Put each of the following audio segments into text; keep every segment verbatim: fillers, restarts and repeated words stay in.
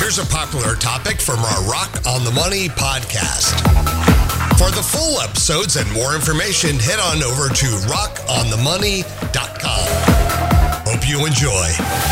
Here's a popular topic from our Rock on the Money podcast. For the full episodes and more information, head on over to rock on the money dot com. Hope you enjoy.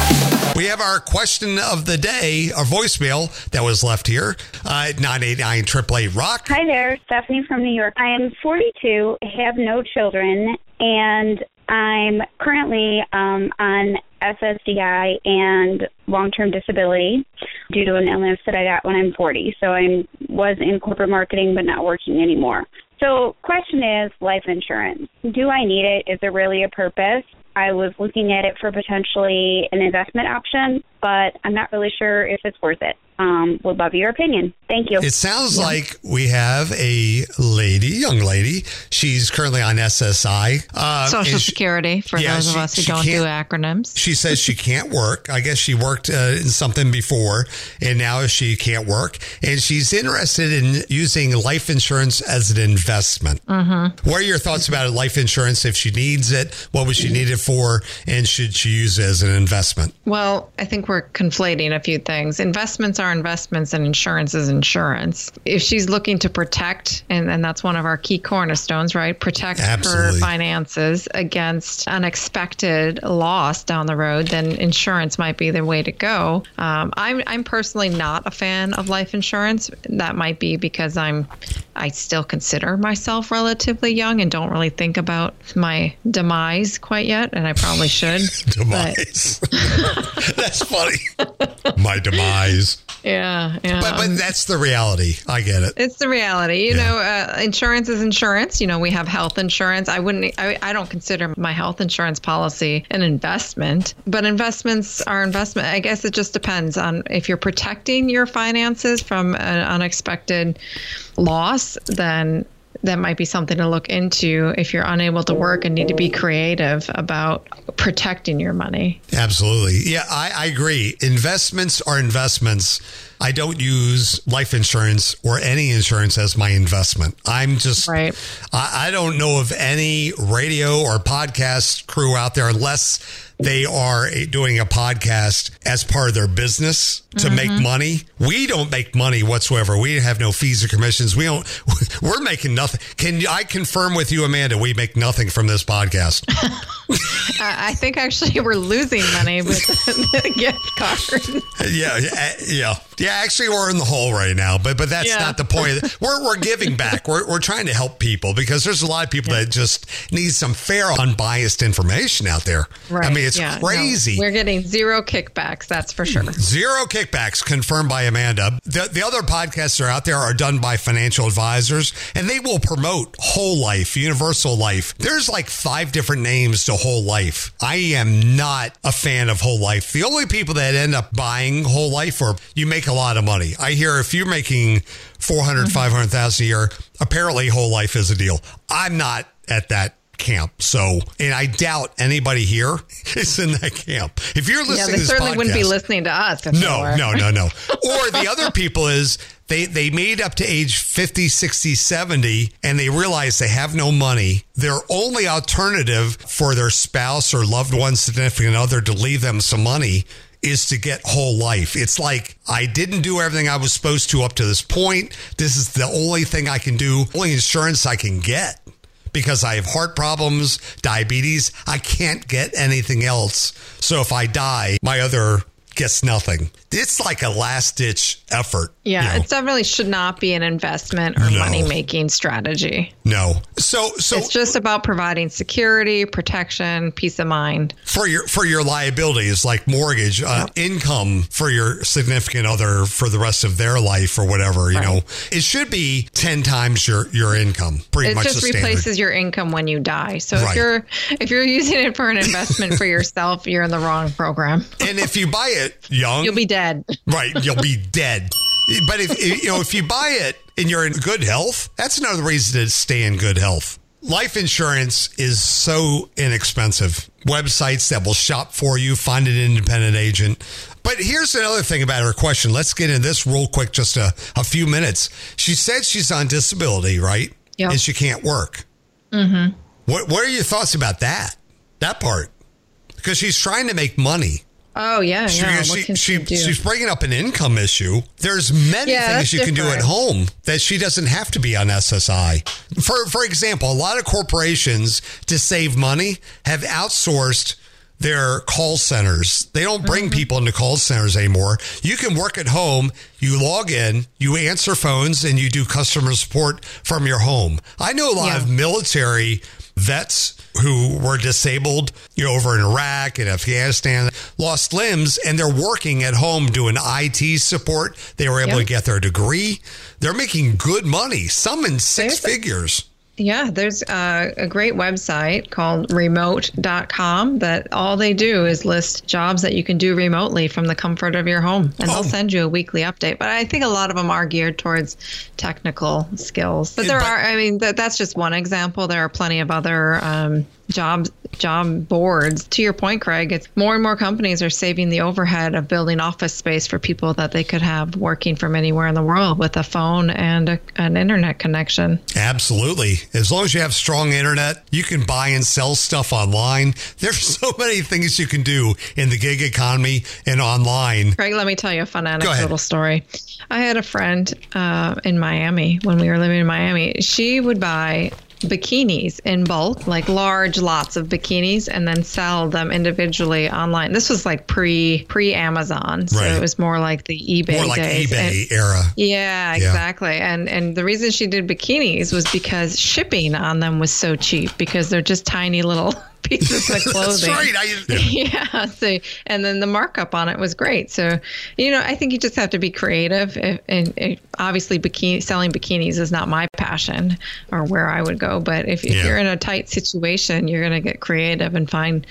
We have our question of the day, our voicemail that was left here uh, at nine eight nine, triple eight, rock. Hi there, Stephanie from New York. I am forty-two, have no children, and I'm currently um, on S S D I and long-term disability due to an illness that I got when I'm forty. So I was in corporate marketing but not working anymore. So question is life insurance. Do I need it? Is there really a purpose? I was looking at it for potentially an investment option, but I'm not really sure if it's worth it. Um, would love your opinion. Thank you. It sounds yeah. like we have a lady, young lady. She's currently on S S I. Uh, Social she, Security, for yeah, those she, of us who don't do acronyms. She says she can't work. I guess she worked uh, in something before, and now she can't work. And she's interested in using life insurance as an investment. Mm-hmm. What are your thoughts about life insurance? If she needs it, what would she need it for? And should she use it as an investment? Well, I think we're conflating a few things. Investments are investments and insurance is insurance. If she's looking to protect, and, and that's one of our key cornerstones, right? Protect Absolutely. her finances against unexpected loss down the road, then insurance might be the way to go. Um, I'm I'm personally not a fan of life insurance. That might be because I'm I still consider myself relatively young and don't really think about my demise quite yet, and I probably should. Demise. That's funny. My demise. Yeah, yeah. But, but that's the reality. I get it. It's the reality. You yeah. know, uh, insurance is insurance. You know, we have health insurance. I wouldn't, I, I don't consider my health insurance policy an investment, but investments are investment. I guess it just depends on if you're protecting your finances from an unexpected loss, then that might be something to look into if you're unable to work and need to be creative about protecting your money. Absolutely. Yeah, I, I agree. Investments are investments. I don't use life insurance or any insurance as my investment. I'm just, right. I, I don't know of any radio or podcast crew out there, unless they are doing a podcast as part of their business to mm-hmm. make money. We don't make money whatsoever. We have no fees or commissions. We don't, we're making nothing. Can I confirm with you, Amanda, we make nothing from this podcast? I think actually we're losing money with the gift card. Yeah, yeah. Yeah, actually we're in the hole right now, but but that's yeah. not the point. We're we're giving back. We're we're trying to help people because there's a lot of people yeah. that just need some fair, unbiased information out there. Right. I mean, it's yeah, crazy. No, we're getting zero kickbacks, that's for sure. Zero kickbacks, confirmed by Amanda. The the other podcasts that are out there are done by financial advisors, and they will promote Whole Life, Universal Life. There's like five different names to Whole Life. I am not a fan of Whole Life. The only people that end up buying Whole Life are you make a lot of money. I hear if you're making four hundred thousand dollars, five hundred thousand dollars a year, apparently Whole Life is a deal. I'm not at that camp. So, and I doubt anybody here is in that camp. If you're listening yeah, they to this certainly podcast, wouldn't be listening to us. If no, no, no, no. Or the other people is they, they made up to age fifty, sixty, seventy, and they realize they have no money. Their only alternative for their spouse or loved one, significant other to leave them some money is to get Whole Life. It's like, I didn't do everything I was supposed to up to this point. This is the only thing I can do, only insurance I can get because I have heart problems, diabetes. I can't get anything else. So if I die, my other gets nothing. It's like a last-ditch effort. Yeah, you know? It definitely should not be an investment or No. money-making strategy. No. So so it's just about providing security, protection, peace of mind. For your for your liabilities like mortgage, uh, Yep. income for your significant other for the rest of their life or whatever, you Right. know, it should be ten times your, your income. Pretty It much just the standard. replaces your income when you die. So Right. if you're if you're using it for an investment for yourself, you're in the wrong program. And if you buy it young, You'll be dead. right, you'll be dead. But if you know if you buy it and you're in good health, that's another reason to stay in good health. Life insurance is so inexpensive. Websites that will shop for you, find an independent agent. But here's another thing about her question. Let's get into this real quick, just a, a few minutes. She said she's on disability, right? Yep. And she can't work. Mm-hmm. What What are your thoughts about that? That part? Because she's trying to make money. Oh, yeah, She, yeah. she, What can she, she do? she's bringing up an income issue. There's many Yeah, things that's you can do at different. home that she doesn't have to be on S S I. For for example, a lot of corporations, to save money, have outsourced their call centers. They don't bring Mm-hmm. people into call centers anymore. You can work at home. You log in, you answer phones, and you do customer support from your home. I know a lot Yeah. of military vets who were disabled, you know, over in Iraq and Afghanistan, lost limbs, and they're working at home doing I T support. They were able Yeah. to get their degree. They're making good money, some in six There's- figures. Yeah, there's a, a great website called remote dot com that all they do is list jobs that you can do remotely from the comfort of your home. And Oh. they'll send you a weekly update. But I think a lot of them are geared towards technical skills. But Yeah, there but- are, I mean, that, that's just one example. There are plenty of other um, job, job boards. To your point, Craig, it's more and more companies are saving the overhead of building office space for people that they could have working from anywhere in the world with a phone and a, an internet connection. Absolutely. As long as you have strong internet, you can buy and sell stuff online. There's so many things you can do in the gig economy and online. Craig, let me tell you a fun ahead. anecdotal story. I had a friend uh, in Miami when we were living in Miami. She would buy bikinis in bulk, like large lots of bikinis, and then sell them individually online. This was like pre pre Amazon, so Right. it was more like the eBay More like days. eBay And- era. yeah, exactly. And and the reason she did bikinis was because shipping on them was so cheap because they're just tiny little pieces of That's clothing. right. I, Yeah. So, and then the markup on it was great. So, you know, I think you just have to be creative. If, and if, obviously, bikini selling bikinis is not my passion or where I would go. But if, if Yeah. you're in a tight situation, you're going to get creative and find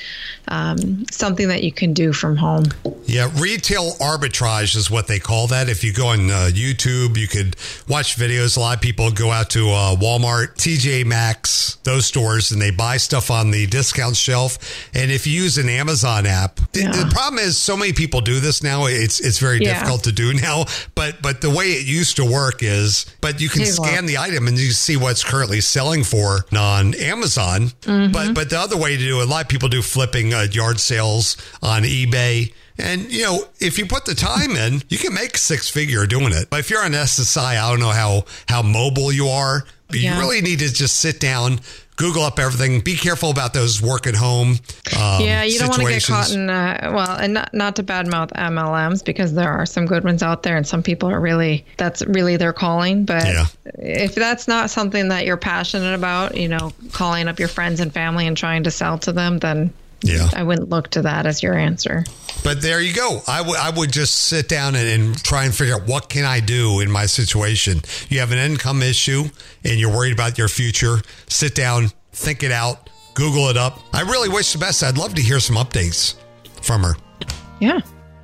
um, something that you can do from home. Yeah, retail arbitrage is what they call that. If you go on uh, YouTube, you could watch videos. A lot of people go out to uh, Walmart, T J Maxx, those stores, and they buy stuff on the discount shelf. And if you use an Amazon app, the, Yeah. the problem is so many people do this now. It's it's very Yeah. difficult to do now. But but the way it used to work is, but you can Hey, scan look. the item and you see what's currently selling for on Amazon. Mm-hmm. But but the other way to do it, a lot of people do flipping uh, yard sales on eBay. And, you know, if you put the time in, you can make six figure doing it. But if you're on S S I, I don't know how, how mobile you are, but Yeah. you really need to just sit down, Google up everything. Be careful about those work at home um, Yeah, you don't want to get situations. caught in, uh, well, and not, not to badmouth M L Ms because there are some good ones out there and some people are really, that's really their calling. But Yeah. if that's not something that you're passionate about, you know, calling up your friends and family and trying to sell to them, then Yeah. I wouldn't look to that as your answer. But there you go. I would I would just sit down and, and try and figure out what can I do in my situation. You have an income issue and you're worried about your future. Sit down, think it out, Google it up. I really wish the best. I'd love to hear some updates from her. Yeah.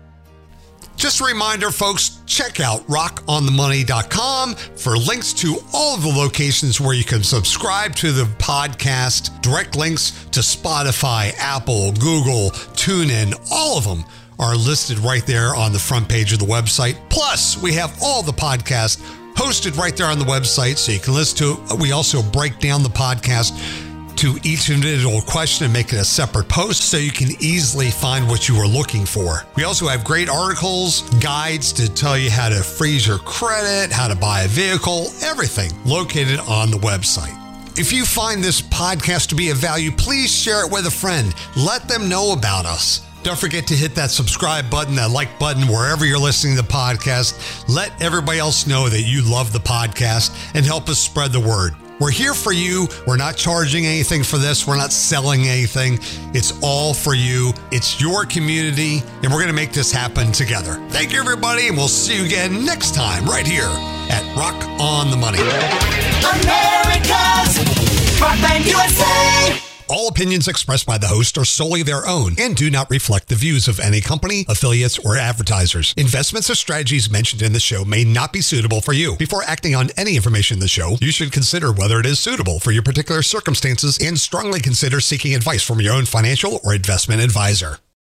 Just a reminder, folks, check out rock on the money dot com for links to all of the locations where you can subscribe to the podcast, direct links to Spotify, Apple, Google, TuneIn, all of them are listed right there on the front page of the website. Plus, we have all the podcasts hosted right there on the website so you can listen to it. We also break down the podcast to each individual question and make it a separate post so you can easily find what you were looking for. We also have great articles, guides to tell you how to freeze your credit, how to buy a vehicle, everything located on the website. If you find this podcast to be of value, please share it with a friend. Let them know about us. Don't forget to hit that subscribe button, that like button, wherever you're listening to the podcast. Let everybody else know that you love the podcast and help us spread the word. We're here for you. We're not charging anything for this. We're not selling anything. It's all for you. It's your community, and we're going to make this happen together. Thank you, everybody, and we'll see you again next time right here at Rock on the Money. America's Rockland U S A. All opinions expressed by the host are solely their own and do not reflect the views of any company, affiliates, or advertisers. Investments or strategies mentioned in the show may not be suitable for you. Before acting on any information in the show, you should consider whether it is suitable for your particular circumstances and strongly consider seeking advice from your own financial or investment advisor.